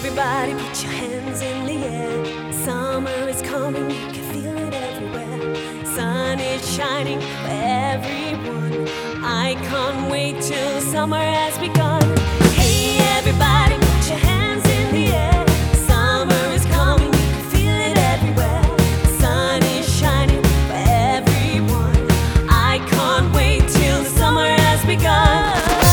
Everybody put your hands in the air. Summer is coming, you can feel it everywhere. Sun is shining for everyone. I can't wait till summer has begun. Hey everybody, put your hands in the air. Summer is coming, you can feel it everywhere. Sun is shining for everyone. I can't wait till the summer has begun.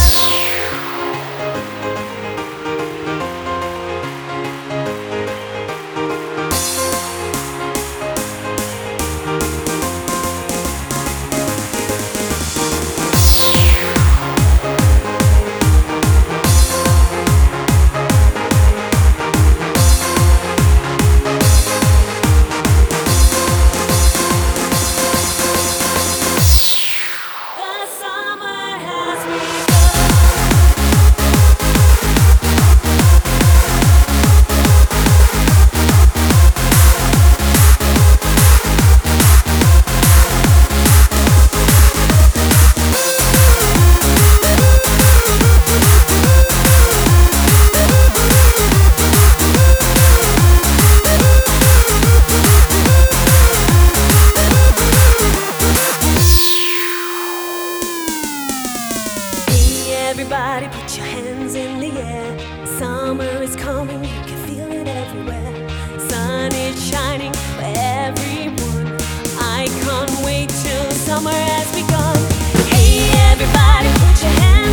Everybody put your hands in the air. Summer is coming, you can feel it everywhere. Sun is shining for everyone. I can't wait till summer has begun. Hey everybody put your hands